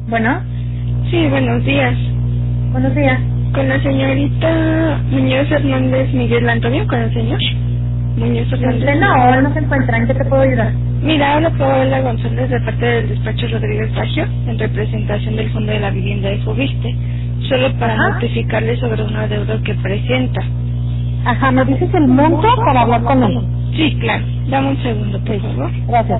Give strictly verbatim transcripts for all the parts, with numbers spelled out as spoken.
Bueno, Sí, buenos días. buenos días. Con la señorita Muñoz Hernández Miguel Antonio, con el señor Muñoz Hernández. Este, no, él no se encuentra. ¿En qué te puedo ayudar? Mira, habla Paola González de parte del despacho Rodríguez Baggio, en representación del Fondo de la Vivienda de Fobiste, solo para Ajá. notificarle sobre una deuda que presenta. Ajá, ¿me dices el monto para hablar con él? Sí, claro. Dame un segundo, por favor. Gracias.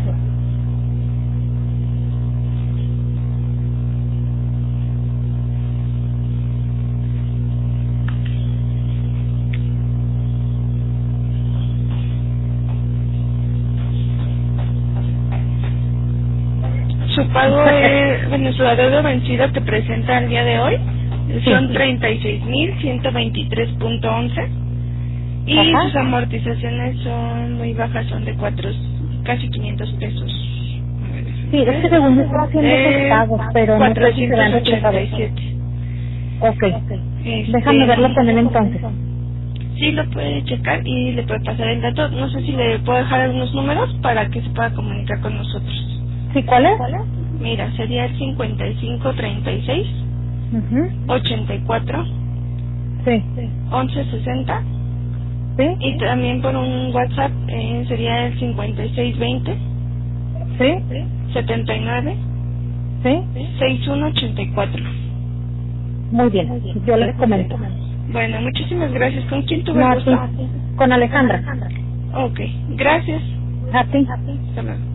Su pago es, bueno, su deuda vencida que presenta el día de hoy son Sí. treinta y seis mil ciento veintitrés punto once y Ajá. sus amortizaciones son muy bajas, son de cuatro, casi quinientos pesos. Sí, es que según yo estaba haciendo esos pagos, pero no sé si se van cuatrocientos ochenta y reflejados. siete. Ok. Este, Déjame verlo con él entonces. Sí, lo puede checar y le puede pasar el dato. No sé si le puedo dejar algunos números para que se pueda comunicar con nosotros. ¿Sí, cuál es? Mira, sería el cincuenta y cinco treinta y seis Ujú. ochenta y cuatro Sí. once sesenta, ¿Sí? y también por un WhatsApp eh, sería el cincuenta y seis veinte ¿Sí? setenta y nueve ¿Sí? sesenta y uno ochenta y cuatro. Muy bien, yo les comento. Bueno, muchísimas gracias. ¿Con quién tuve No, el a ti. gusto? Con Alejandra. Ok, gracias. A ti. Hasta luego.